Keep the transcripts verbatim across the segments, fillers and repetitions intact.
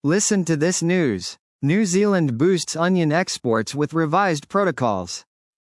Listen to this news. New Zealand boosts onion exports with revised protocols.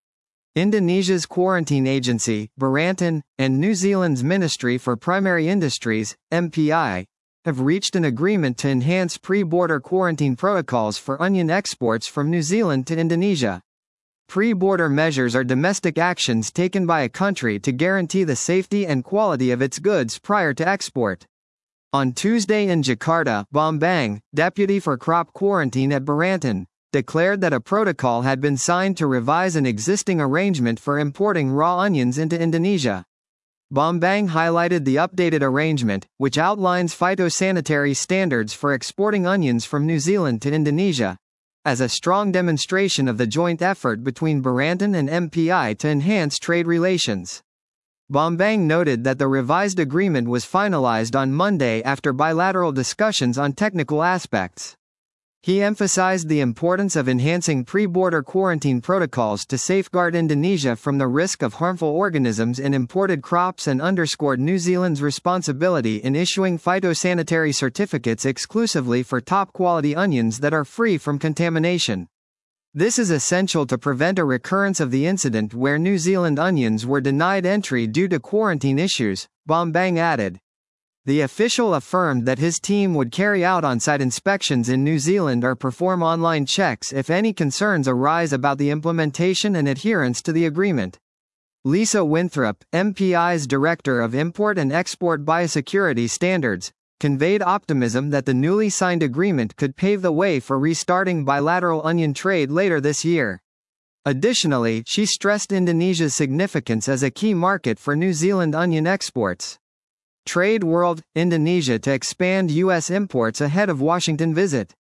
Indonesia's quarantine agency, Berantan, and New Zealand's Ministry for Primary Industries, M P I, have reached an agreement to enhance pre-border quarantine protocols for onion exports from New Zealand to Indonesia. Pre-border measures are domestic actions taken by a country to guarantee the safety and quality of its goods prior to export. On Tuesday in Jakarta, Bambang, deputy for crop quarantine at Berantan, declared that a protocol had been signed to revise an existing arrangement for importing raw onions into Indonesia. Bambang highlighted the updated arrangement, which outlines phytosanitary standards for exporting onions from New Zealand to Indonesia, as a strong demonstration of the joint effort between Berantan and M P I to enhance trade relations. Bambang noted that the revised agreement was finalized on Monday after bilateral discussions on technical aspects. He emphasized the importance of enhancing pre-border quarantine protocols to safeguard Indonesia from the risk of harmful organisms in imported crops and underscored New Zealand's responsibility in issuing phytosanitary certificates exclusively for top-quality onions that are free from contamination. This is essential to prevent a recurrence of the incident where New Zealand onions were denied entry due to quarantine issues, Bambang added. The official affirmed that his team would carry out on-site inspections in New Zealand or perform online checks if any concerns arise about the implementation and adherence to the agreement. Lisa Winthrop, M P I's Director of Import and Export Biosecurity Standards, conveyed optimism that the newly signed agreement could pave the way for restarting bilateral onion trade later this year. Additionally, she stressed Indonesia's significance as a key market for New Zealand onion exports. Trade World, Indonesia to expand U S imports ahead of Washington visit.